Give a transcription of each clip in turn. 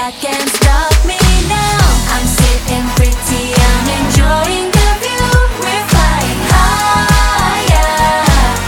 that can stop me now. I'm sitting pretty, I'm enjoying the view. We're flying higher,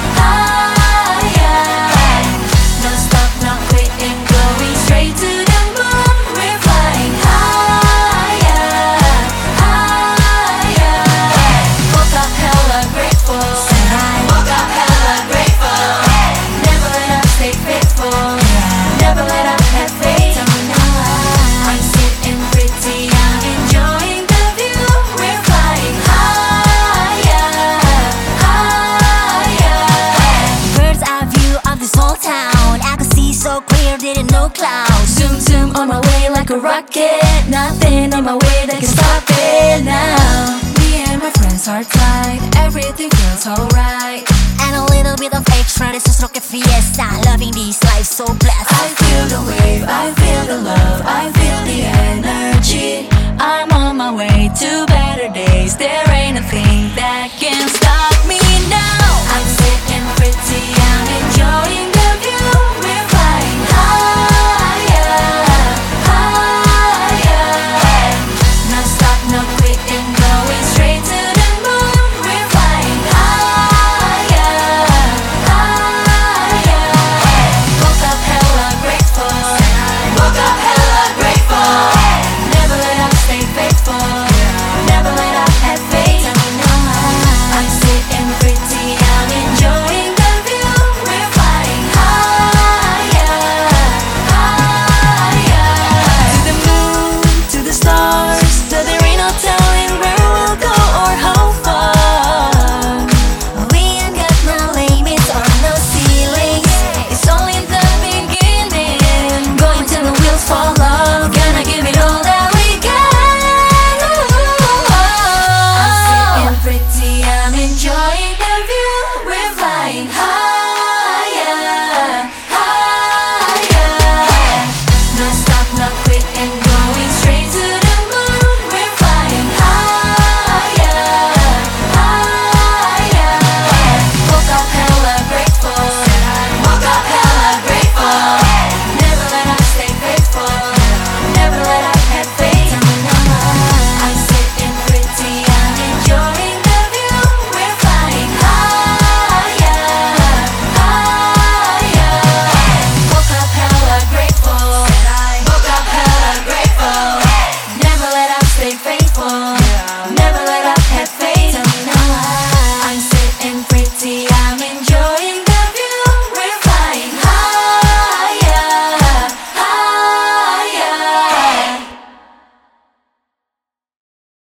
higher. No stop, not quitting, going straight to the moon. We're flying higher, higher. Woke up hella grateful, woke up hella grateful. Never let up, stay faithful. Never let up, have faith. I'm sitting pretty, I'm enjoying the view. We're flying higher, higher. Bird's eye view of this whole town. I could see so clear, didn't know clouds. Zoom, zoom on my way like a rocket. Nothing in my way that can stop it now. Me and my friends are tight, everything feels alright. And a little bit of extra, this is rocket fiesta. Loving this life, so blessed. I feel the wave, I